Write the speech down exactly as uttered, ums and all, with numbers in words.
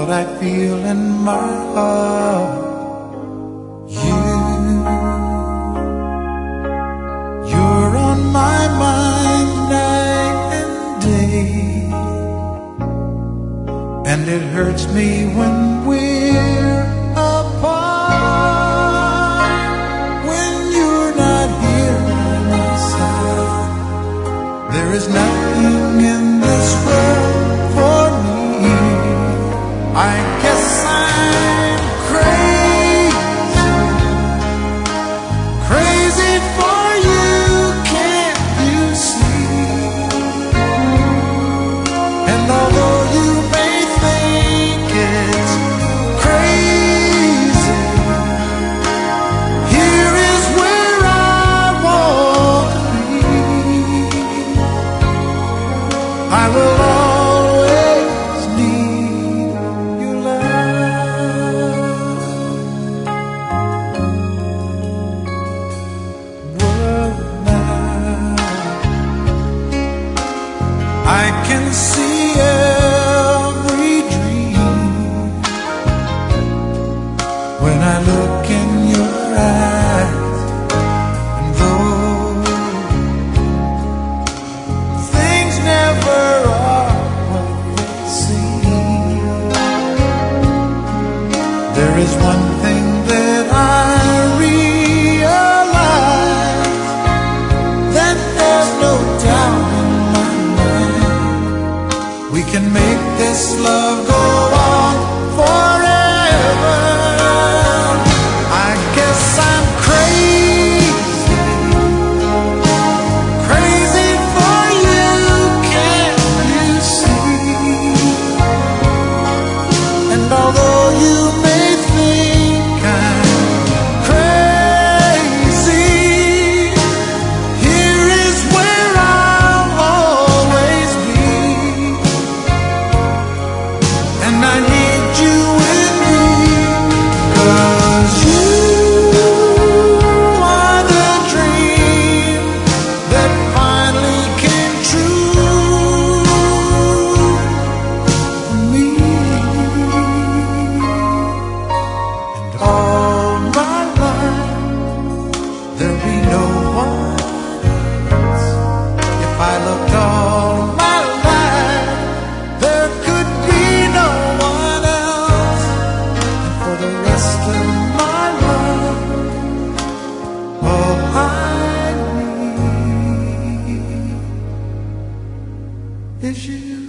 what I feel in my heart. You, you're on my mind night and day, and it hurts me when we're apart. When you're not here by my side, there is nothing in this world for me. I guess I'm crazy, crazy for you, can't you see? And although you may think it's crazy, here is where I want to be. I will always need your love. Well, now I can see every dream when I look in your eyes, and though things never are what they seem, there is one thing that I realize, that there's no doubt in my mind, we can make this love go on forever. I guess I'm crazy, crazy for you, can't you see? And although you may think I'm crazy, here is where I'll always be. And I need you with me, 'cause you are the dream that finally came true for me. And all my life there'll be no one else. If I looked all my life, there could be no one else. And for the rest of my life, all I need is you.